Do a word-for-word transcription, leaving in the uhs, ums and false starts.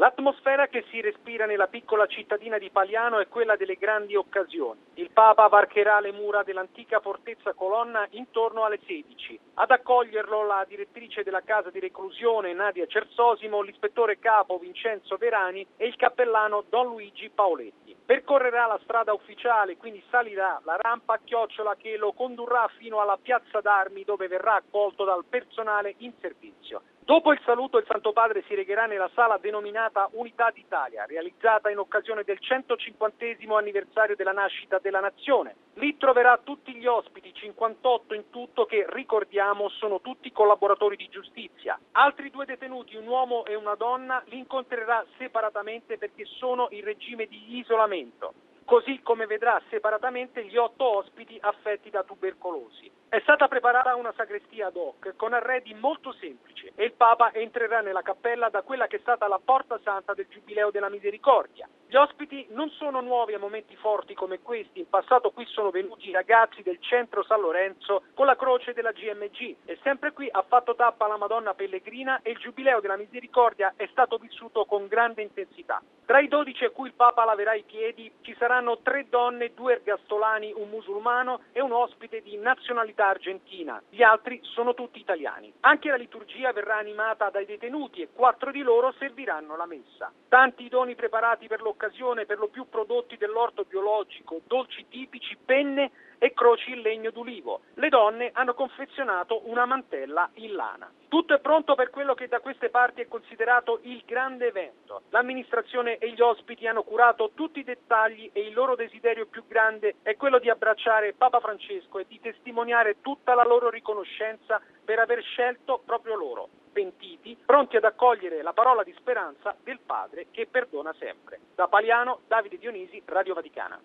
L'atmosfera che si respira nella piccola cittadina di Paliano è quella delle grandi occasioni. Il Papa varcherà le mura dell'antica fortezza Colonna intorno alle sedici. Ad accoglierlo la direttrice della casa di reclusione Nadia Cersosimo, l'ispettore capo Vincenzo Verani e il cappellano Don Luigi Paoletti. Percorrerà la strada ufficiale, quindi salirà la rampa a chiocciola che lo condurrà fino alla piazza d'armi dove verrà accolto dal personale in servizio. Dopo il saluto il Santo Padre si regherà nella sala denominata Unità d'Italia, realizzata in occasione del centocinquantesimo anniversario della nascita della nazione. Lì troverà tutti gli ospiti, cinquantotto in tutto, che ricordiamo sono tutti collaboratori di giustizia. Altri due detenuti, un uomo e una donna, li incontrerà separatamente perché sono in regime di isolamento. Così come vedrà separatamente gli otto ospiti affetti da tubercolosi. È stata preparata una sagrestia ad hoc con arredi molto semplici e il Papa entrerà nella cappella da quella che è stata la porta santa del Giubileo della Misericordia. Gli ospiti non sono nuovi a momenti forti come questi, in passato qui sono venuti i ragazzi del centro San Lorenzo con la croce della G M G e sempre qui ha fatto tappa la Madonna Pellegrina e il Giubileo della Misericordia è stato vissuto con grande intensità. Tra i dodici a cui il Papa laverà i piedi ci saranno tre donne, due ergastolani, un musulmano e un ospite di nazionalità argentina. Gli altri sono tutti italiani. Anche la liturgia verrà animata dai detenuti e quattro di loro serviranno la messa. Tanti i doni preparati per l'occasione, per lo più prodotti dell'orto biologico, dolci tipici, penne e croci in legno d'ulivo. Le donne hanno confezionato una mantella in lana. Tutto è pronto per quello che da queste parti è considerato il grande evento. L'amministrazione e gli ospiti hanno curato tutti i dettagli e il loro desiderio più grande è quello di abbracciare Papa Francesco e di testimoniare tutta la loro riconoscenza per aver scelto proprio loro, pentiti, pronti ad accogliere la parola di speranza del Padre che perdona sempre. Da Paliano, Davide Dionisi, Radio Vaticana.